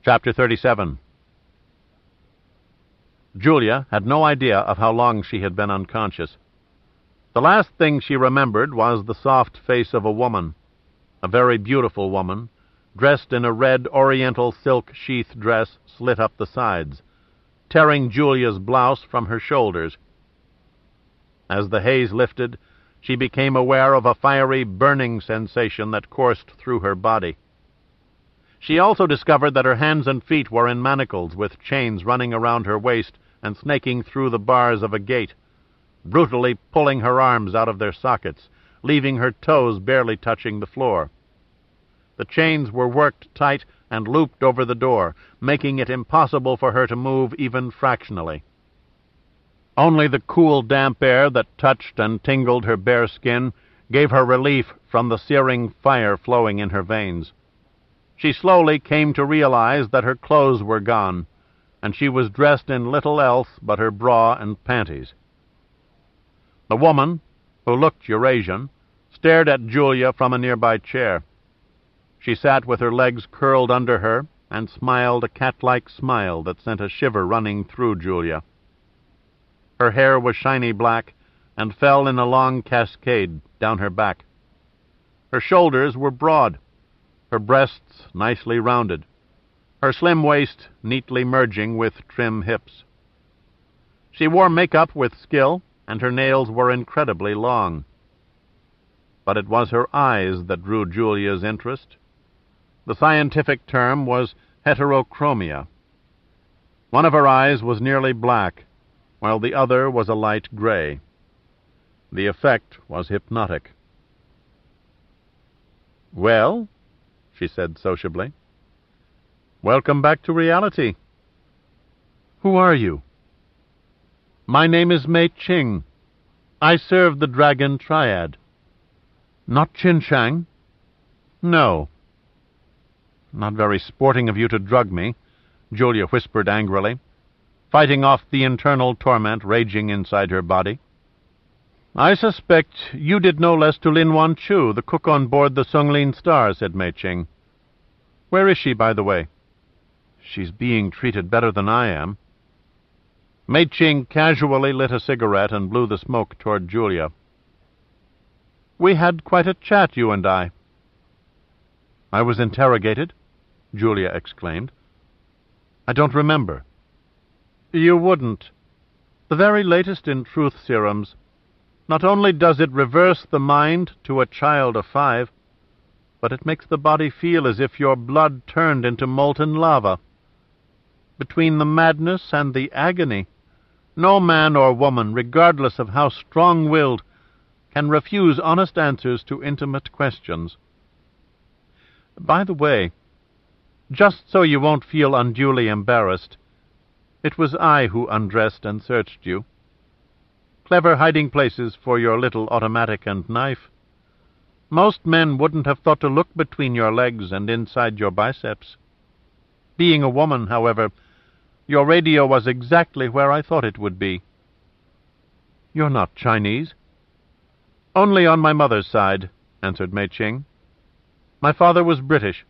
Chapter 37. Julia had no idea of how long she had been unconscious. The last thing she remembered was the soft face of a woman, a very beautiful woman, dressed in a red oriental silk sheath dress slit up the sides, tearing Julia's blouse from her shoulders. As the haze lifted, she became aware of a fiery, burning sensation that coursed through her body. She also discovered that her hands and feet were in manacles, with chains running around her waist and snaking through the bars of a gate, brutally pulling her arms out of their sockets, leaving her toes barely touching the floor. The chains were worked tight and looped over the door, making it impossible for her to move even fractionally. Only the cool, damp air that touched and tingled her bare skin gave her relief from the searing fire flowing in her veins. She slowly came to realize that her clothes were gone, and she was dressed in little else but her bra and panties. The woman, who looked Eurasian, stared at Julia from a nearby chair. She sat with her legs curled under her and smiled a cat-like smile that sent a shiver running through Julia. Her hair was shiny black and fell in a long cascade down her back. Her shoulders were broad, her breasts nicely rounded, her slim waist neatly merging with trim hips. She wore makeup with skill, and her nails were incredibly long. But it was her eyes that drew Julia's interest. The scientific term was heterochromia. One of her eyes was nearly black, while the other was a light gray. The effect was hypnotic. "Well," she said sociably, "welcome back to reality. Who are you?" "My name is Mei Ching. I serve the Dragon Triad." "Not Qin Shang?" "No." "Not very sporting of you to drug me," Julia whispered angrily, fighting off the internal torment raging inside her body. "I suspect you did no less to Lin Wan Chu, the cook on board the Sung Lin Star," said Mei Ching. "Where is she, by the way?" "She's being treated better than I am." Mei Ching casually lit a cigarette and blew the smoke toward Julia. "We had quite a chat, you and I." "I was interrogated?" Julia exclaimed. "I don't remember." "You wouldn't. The very latest in truth serums. Not only does it reverse the mind to a child of 5, but it makes the body feel as if your blood turned into molten lava. Between the madness and the agony, no man or woman, regardless of how strong-willed, can refuse honest answers to intimate questions. By the way, just so you won't feel unduly embarrassed, it was I who undressed and searched you. Clever hiding places for your little automatic and knife. Most men wouldn't have thought to look between your legs and inside your biceps. Being a woman, however, your radio was exactly where I thought it would be." "You're not Chinese?" "Only on my mother's side," answered Mei Ching. "My father was British."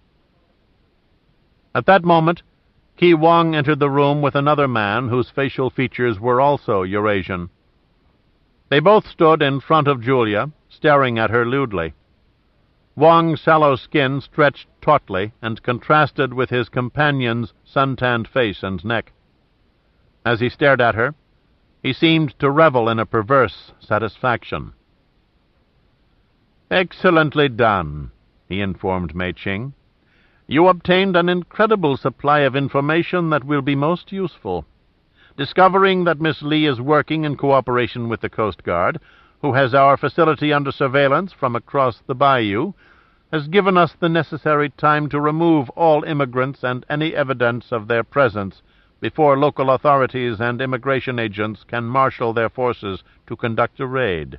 At that moment, Ki Wong entered the room with another man whose facial features were also Eurasian. They both stood in front of Julia, staring at her lewdly. Wong's sallow skin stretched tautly and contrasted with his companion's sun-tanned face and neck. As he stared at her, he seemed to revel in a perverse satisfaction. "Excellently done," he informed Mei Ching. "You obtained an incredible supply of information that will be most useful. Discovering that Miss Li is working in cooperation with the Coast Guard, who has our facility under surveillance from across the bayou, has given us the necessary time to remove all immigrants and any evidence of their presence before local authorities and immigration agents can marshal their forces to conduct a raid.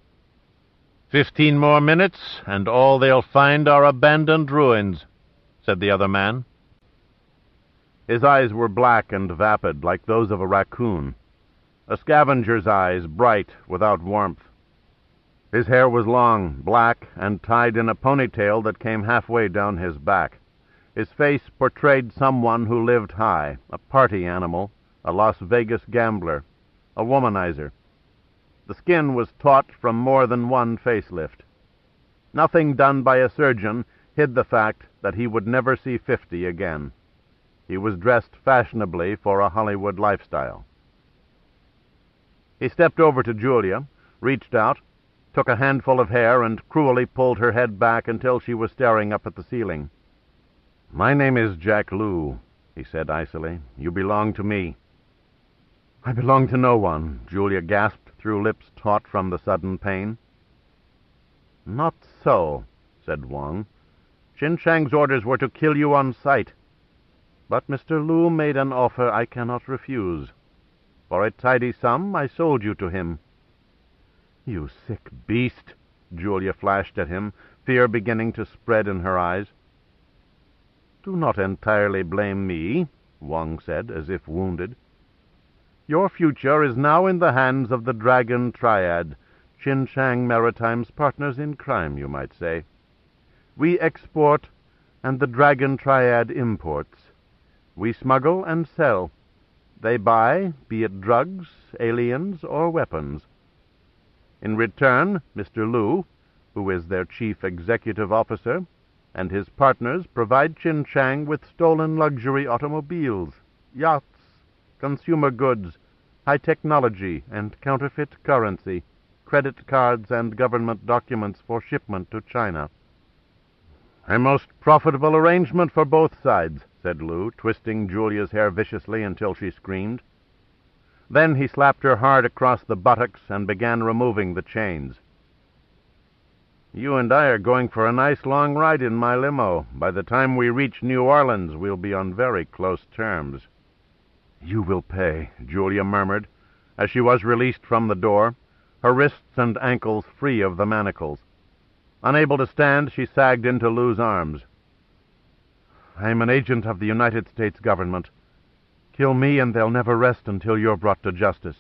15 more minutes, and all they'll find are abandoned ruins," said the other man. His eyes were black and vapid, like those of a raccoon, a scavenger's eyes, bright without warmth. His hair was long, black, and tied in a ponytail that came halfway down his back. His face portrayed someone who lived high, a party animal, a Las Vegas gambler, a womanizer. The skin was taut from more than one facelift. Nothing done by a surgeon hid the fact that he would never see 50 again. He was dressed fashionably for a Hollywood lifestyle. He stepped over to Julia, reached out, took a handful of hair, and cruelly pulled her head back until she was staring up at the ceiling. "My name is Jack Lew," he said icily. "You belong to me." "I belong to no one," Julia gasped through lips taut from the sudden pain. "Not so," said Wang. "Qin Shang's orders were to kill you on sight. But Mr. Lew made an offer I cannot refuse. For a tidy sum, I sold you to him." "You sick beast!" Julia flashed at him, fear beginning to spread in her eyes. "Do not entirely blame me," Wang said, as if wounded. "Your future is now in the hands of the Dragon Triad, Qin Shang Maritime's partners in crime, you might say. We export, and the Dragon Triad imports. We smuggle and sell. They buy, be it drugs, aliens, or weapons. In return, Mr. Lew, who is their chief executive officer, and his partners provide Qin Shang with stolen luxury automobiles, yachts, consumer goods, high technology, and counterfeit currency, credit cards, and government documents for shipment to China." "A most profitable arrangement for both sides," said Lew, twisting Julia's hair viciously until she screamed. Then he slapped her hard across the buttocks and began removing the chains. "You and I are going for a nice long ride in my limo. By the time we reach New Orleans, we'll be on very close terms." "You will pay," Julia murmured, as she was released from the door, her wrists and ankles free of the manacles. Unable to stand, she sagged into Lew's arms. "I am an agent of the United States government. Kill me, and they'll never rest until you're brought to justice."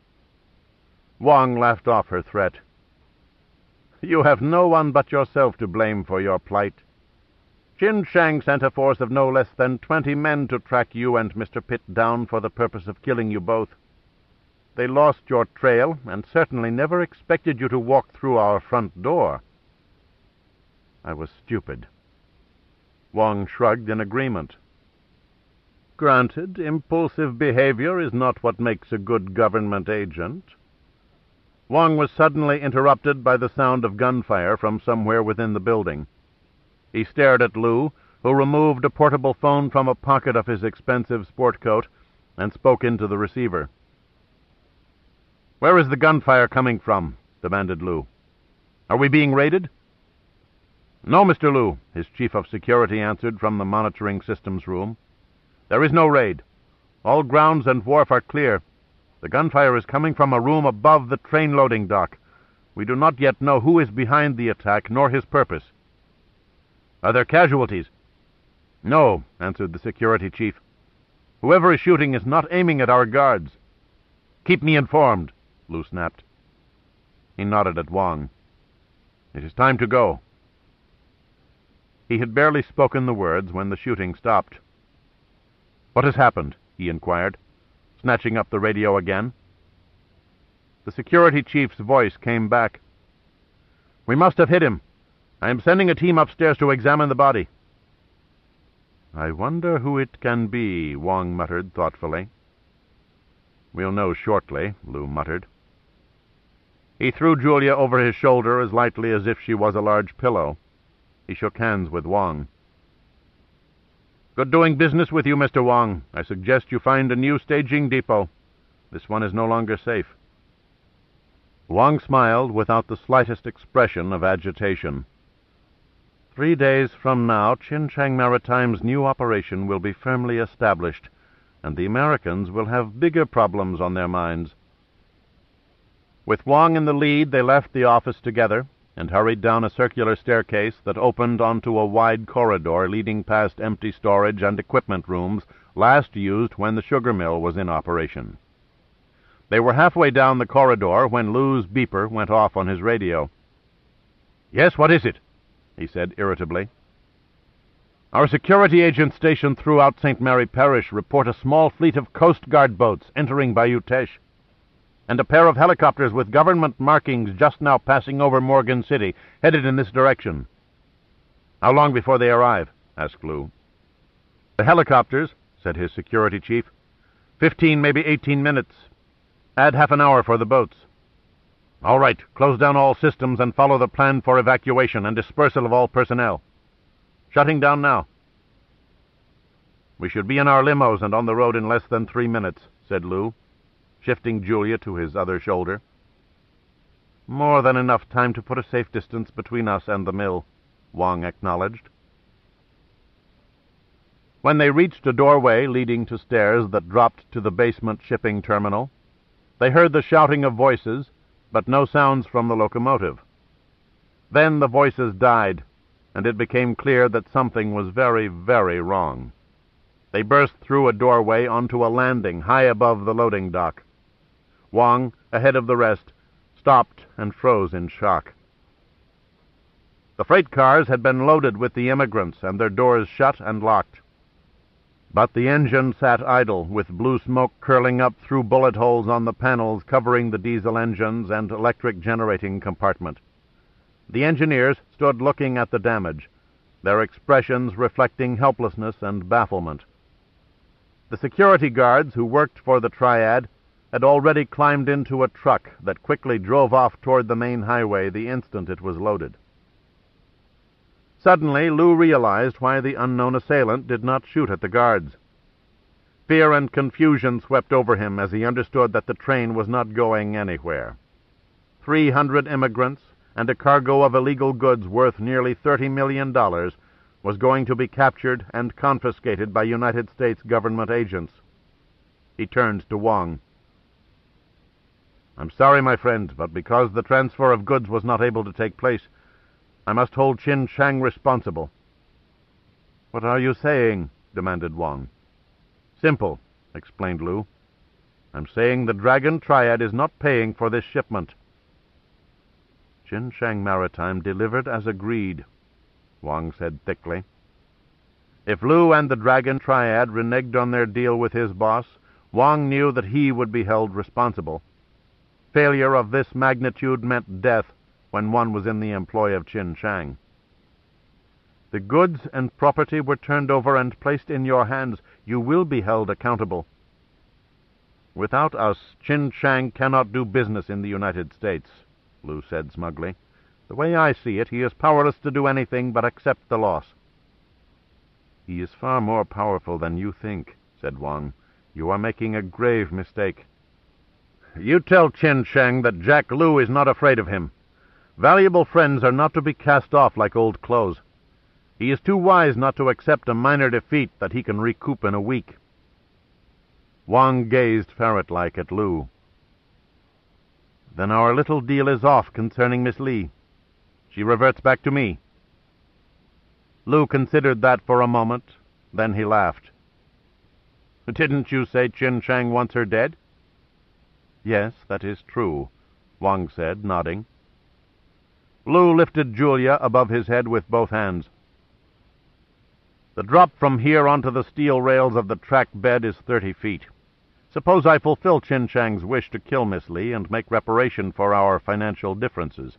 Wang laughed off her threat. "You have no one but yourself to blame for your plight. Qin Shang sent a force of no less than 20 men to track you and Mr. Pitt down for the purpose of killing you both. They lost your trail, and certainly never expected you to walk through our front door." "I was stupid." Wang shrugged in agreement. "Granted, impulsive behavior is not what makes a good government agent." Wang was suddenly interrupted by the sound of gunfire from somewhere within the building. He stared at Lew, who removed a portable phone from a pocket of his expensive sport coat and spoke into the receiver. "Where is the gunfire coming from?" demanded Lew. "Are we being raided?" "No, Mr. Lew," his chief of security answered from the monitoring systems room. "There is no raid. All grounds and wharf are clear. The gunfire is coming from a room above the train loading dock. We do not yet know who is behind the attack, nor his purpose." "Are there casualties?" "No," answered the security chief. "Whoever is shooting is not aiming at our guards." "Keep me informed," Lew snapped. He nodded at Wang. "It is time to go." He had barely spoken the words when the shooting stopped. "What has happened?" he inquired, snatching up the radio again. The security chief's voice came back. "We must have hit him. I am sending a team upstairs to examine the body." "I wonder who it can be," Wang muttered thoughtfully. "We'll know shortly," Lew muttered. He threw Julia over his shoulder as lightly as if she was a large pillow. He shook hands with Wang. "Good doing business with you, Mr. Wang. I suggest you find a new staging depot. This one is no longer safe." Wang smiled without the slightest expression of agitation. 3 days from now, Qin Shang Maritime's new operation will be firmly established, and the Americans will have bigger problems on their minds. With Wang in the lead, they left the office together and hurried down a circular staircase that opened onto a wide corridor leading past empty storage and equipment rooms last used when the sugar mill was in operation. They were halfway down the corridor when Lew's beeper went off on his radio. "Yes, what is it?" he said irritably. Our security agents stationed throughout St. Mary Parish report a small fleet of Coast Guard boats entering Bayou Teche, and a pair of helicopters with government markings just now passing over Morgan City, headed in this direction. How long before they arrive? Asked Lou. The helicopters, said his security chief. 15, maybe 18 minutes. Add half an hour for the boats. All right, close down all systems and follow the plan for evacuation and dispersal of all personnel. Shutting down now. We should be in our limos and on the road in less than 3 minutes, said Lou, shifting Julia to his other shoulder. More than enough time to put a safe distance between us and the mill, Wang acknowledged. When they reached a doorway leading to stairs that dropped to the basement shipping terminal, they heard the shouting of voices, but no sounds from the locomotive. Then the voices died, and it became clear that something was very, very wrong. They burst through a doorway onto a landing high above the loading dock. Wang, ahead of the rest, stopped and froze in shock. The freight cars had been loaded with the immigrants and their doors shut and locked. But the engine sat idle, with blue smoke curling up through bullet holes on the panels covering the diesel engines and electric generating compartment. The engineers stood looking at the damage, their expressions reflecting helplessness and bafflement. The security guards who worked for the Triad had already climbed into a truck that quickly drove off toward the main highway the instant it was loaded. Suddenly, Lou realized why the unknown assailant did not shoot at the guards. Fear and confusion swept over him as he understood that the train was not going anywhere. 300 immigrants and a cargo of illegal goods worth nearly $30 million was going to be captured and confiscated by United States government agents. He turned to Wang. I'm sorry, my friend, but because the transfer of goods was not able to take place, I must hold Qin Shang responsible. What are you saying? Demanded Wang. Simple, explained Lou. I'm saying the Dragon Triad is not paying for this shipment. Qin Shang Maritime delivered as agreed, Wang said thickly. If Lou and the Dragon Triad reneged on their deal with his boss, Wang knew that he would be held responsible. Failure of this magnitude meant death when one was in the employ of Qin Shang. The goods and property were turned over and placed in your hands. You will be held accountable. Without us, Qin Shang cannot do business in the United States, Lou said smugly. The way I see it, he is powerless to do anything but accept the loss. He is far more powerful than you think, said Wang. You are making a grave mistake. You tell Qin Shang that Jack Lou is not afraid of him. Valuable friends are not to be cast off like old clothes. He is too wise not to accept a minor defeat that he can recoup in a week. Wang gazed ferret-like at Lou. Then our little deal is off concerning Miss Li. She reverts back to me. Lou considered that for a moment, then he laughed. Didn't you say Qin Shang wants her dead? Yes, that is true, Wang said, nodding. Lou lifted Julia above his head with both hands. The drop from here onto the steel rails of the track bed is 30 feet. Suppose I fulfill Qin Shang's wish to kill Miss Li and make reparation for our financial differences.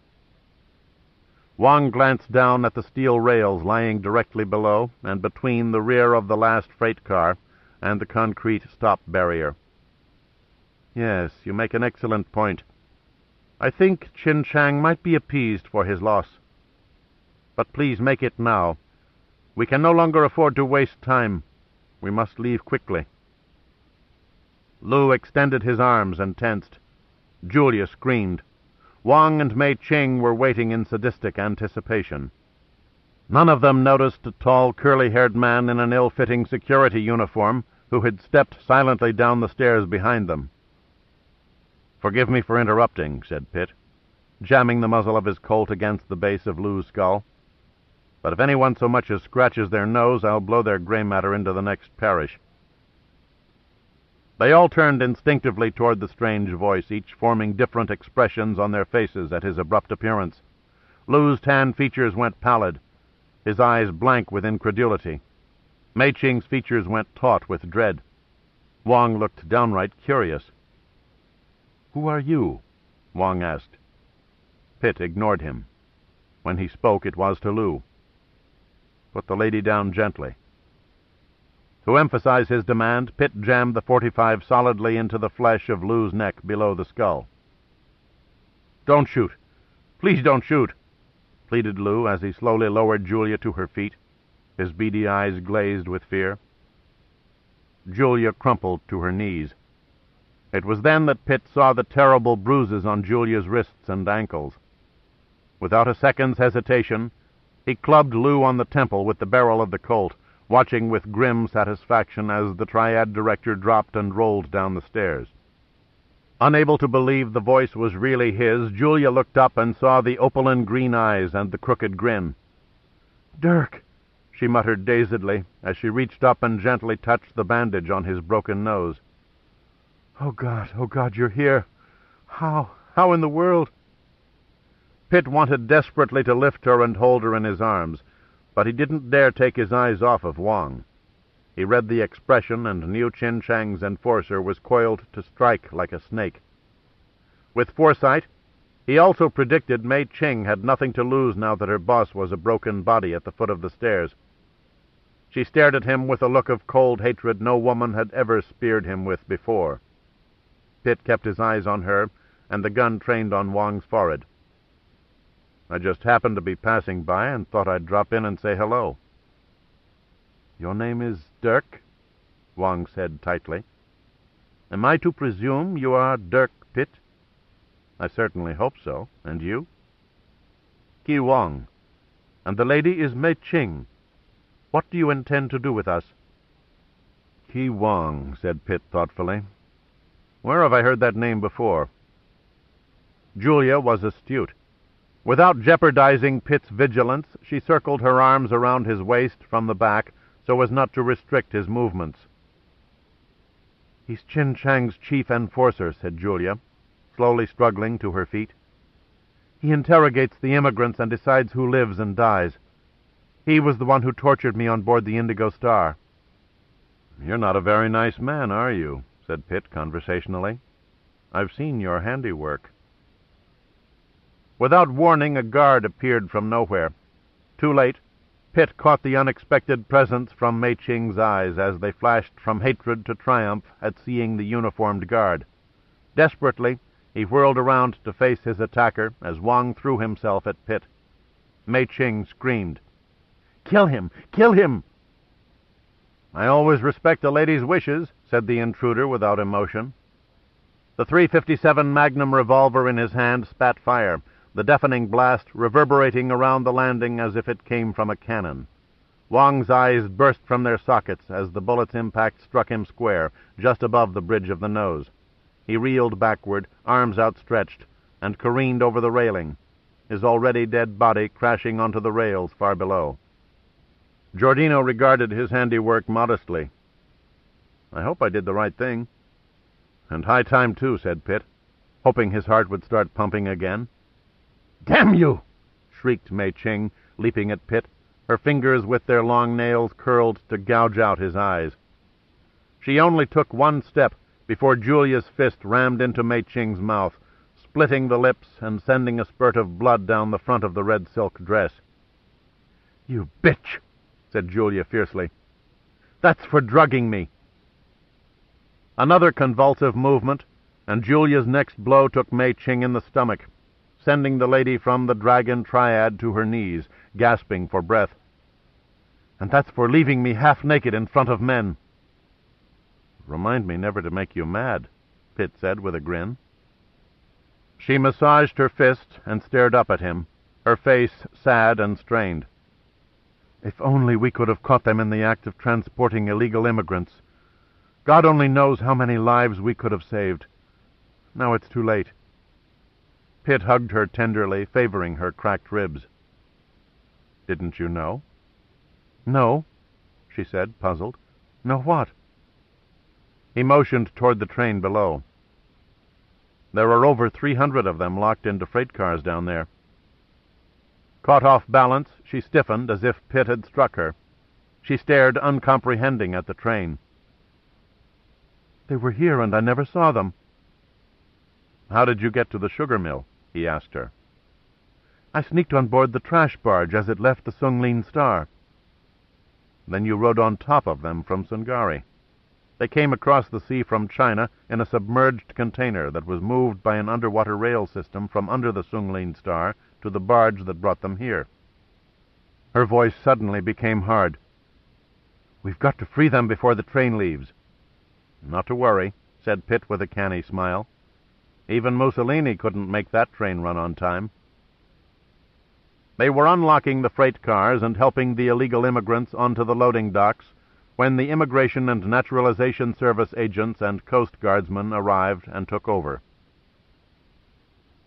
Wang glanced down at the steel rails lying directly below and between the rear of the last freight car and the concrete stop barrier. Yes, you make an excellent point. I think Qin Shang might be appeased for his loss. But please make it now. We can no longer afford to waste time. We must leave quickly. Lou extended his arms and tensed. Julia screamed. Wang and Mei Ching were waiting in sadistic anticipation. None of them noticed a tall, curly-haired man in an ill-fitting security uniform who had stepped silently down the stairs behind them. Forgive me for interrupting, said Pitt, jamming the muzzle of his Colt against the base of Lou's skull. But if anyone so much as scratches their nose, I'll blow their gray matter into the next parish. They all turned instinctively toward the strange voice, each forming different expressions on their faces at his abrupt appearance. Lou's tan features went pallid. his eyes blank with incredulity. Mei Ching's features went taut with dread. Wang looked downright curious. "Who are you?" Wang asked. Pitt ignored him. When he spoke, it was to Lu. "Put the lady down gently." To emphasize his demand, Pitt jammed the .45 solidly into the flesh of Lu's neck below the skull. "Don't shoot. Please don't shoot," pleaded Lu as he slowly lowered Julia to her feet, his beady eyes glazed with fear. Julia crumpled to her knees. It was then that Pitt saw the terrible bruises on Julia's wrists and ankles. Without a second's hesitation, he clubbed Lu on the temple with the barrel of the Colt, watching with grim satisfaction as the Triad director dropped and rolled down the stairs. Unable to believe the voice was really his, Julia looked up and saw the opaline green eyes and the crooked grin. "Dirk," she muttered dazedly as she reached up and gently touched the bandage on his broken nose. Oh, God, you're here. How in the world?" Pitt wanted desperately to lift her and hold her in his arms, but he didn't dare take his eyes off of Wang. He read the expression and knew Qin Chang's enforcer was coiled to strike like a snake. With foresight, he also predicted Mei Ching had nothing to lose now that her boss was a broken body at the foot of the stairs. She stared at him with a look of cold hatred no woman had ever speared him with before. Pitt kept his eyes on her, and the gun trained on Wang's forehead. "I just happened to be passing by and thought I'd drop in and say hello." "Your name is Dirk?" Wang said tightly. "Am I to presume you are Dirk Pitt?" "I certainly hope so. And you?" "Ki Wang. And the lady is Mei Ching. What do you intend to do with us?" "Ki Wang," said Pitt thoughtfully. "Where have I heard that name before?" Julia was astute. Without jeopardizing Pitt's vigilance, she circled her arms around his waist from the back so as not to restrict his movements. "He's Qin Chang's chief enforcer," said Julia, slowly struggling to her feet. "He interrogates the immigrants and decides who lives and dies. He was the one who tortured me on board the Indigo Star." "You're not a very nice man, are you?" said Pitt conversationally. "I've seen your handiwork." Without warning, a guard appeared from nowhere. Too late, Pitt caught the unexpected presence from Mei Ching's eyes as they flashed from hatred to triumph at seeing the uniformed guard. Desperately, he whirled around to face his attacker as Wang threw himself at Pitt. Mei Ching screamed, "Kill him! Kill him!" "I always respect a lady's wishes," said the intruder without emotion. The .357 Magnum revolver in his hand spat fire, the deafening blast reverberating around the landing as if it came from a cannon. Wang's eyes burst from their sockets as the bullet's impact struck him square, just above the bridge of the nose. He reeled backward, arms outstretched, and careened over the railing, his already dead body crashing onto the rails far below. Giordino regarded his handiwork modestly. "I hope I did the right thing." "And high time, too," said Pitt, hoping his heart would start pumping again. "Damn you!" shrieked Mei Ching, leaping at Pitt, her fingers with their long nails curled to gouge out his eyes. She only took one step before Julia's fist rammed into Mei Ching's mouth, splitting the lips and sending a spurt of blood down the front of the red silk dress. "You bitch!" said Julia fiercely. "That's for drugging me." Another convulsive movement, and Julia's next blow took Mei Ching in the stomach, sending the lady from the Dragon Triad to her knees, gasping for breath. "And that's for leaving me half-naked in front of men." "Remind me never to make you mad," Pitt said with a grin. She massaged her fist and stared up at him, her face sad and strained. "If only we could have caught them in the act of transporting illegal immigrants. God only knows how many lives we could have saved. Now it's too late." Pitt hugged her tenderly, favoring her cracked ribs. "Didn't you know?" "No," she said, puzzled. "No what?" He motioned toward the train below. "There are over 300 of them locked into freight cars down there." Caught off balance, she stiffened as if Pitt had struck her. She stared uncomprehending at the train. "They were here, and I never saw them." "How did you get to the sugar mill?" he asked her. "I sneaked on board the trash barge as it left the Sung Lin Star." "Then you rode on top of them from Sungari." They came across the sea from China in a submerged container that was moved by an underwater rail system from under the Sung Lin Star to the barge that brought them here. Her voice suddenly became hard. "We've got to free them before the train leaves." "Not to worry," said Pitt with a canny smile. "Even Mussolini couldn't make that train run on time." They were unlocking the freight cars and helping the illegal immigrants onto the loading docks when the Immigration and Naturalization Service agents and Coast Guardsmen arrived and took over.